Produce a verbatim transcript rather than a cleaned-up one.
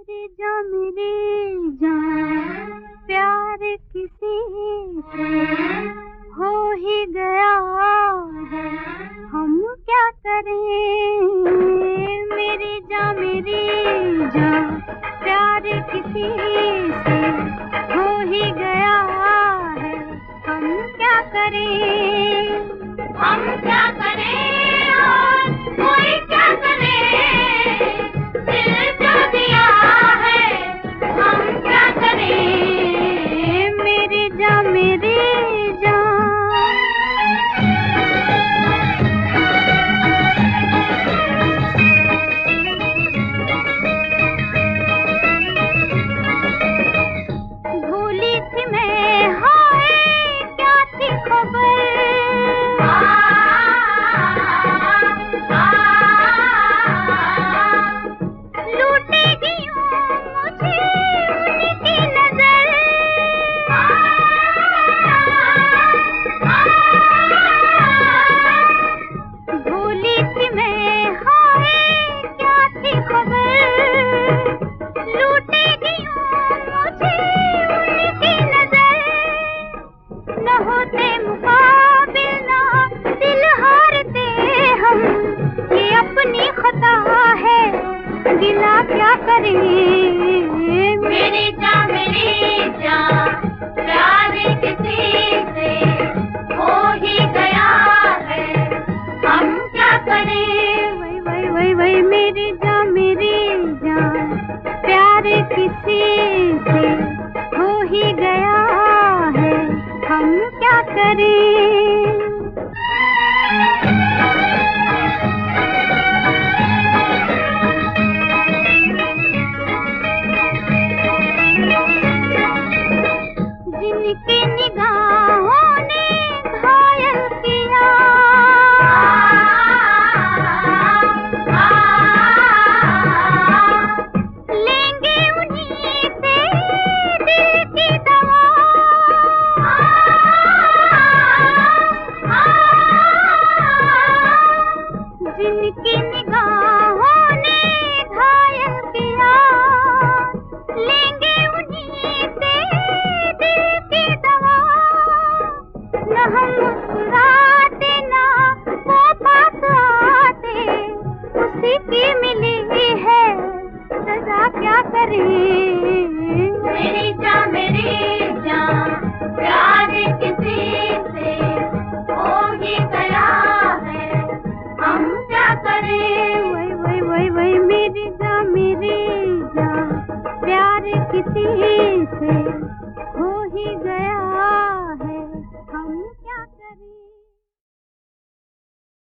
मेरी जान मेरी जान प्यार किसी से हो ही गया है, हम क्या करें। मेरी जान मेरी जान प्यार किसी से हो ही गया है, हम क्या करें। हम क्या करें और कोई क्या करे, दिल जो दिया है हम क्या करें। मेरी जान मेरी गिला क्या करें। मेरी जान मेरी जान प्यार किसी से हो ही गया है, हम क्या करें। वही वही वही वही मेरी जान मेरी जान प्यार किसी से हो ही गया है, हम क्या करें। जिनकी निगाहों ने घायल किया, लेंगे उन्हीं से दिल की दवा। जिनकी निगाहों ने घायल किया, लेंगे उन्हीं से न हम मुस्कुराते ना वो पास आते, उसी की मिली है सजा क्या करें। मेरी जान मेरी जान प्यार किसी से हो ही गया है, हम क्या करें। वही वही वही वही मेरी जान मेरी जान प्यार किसी से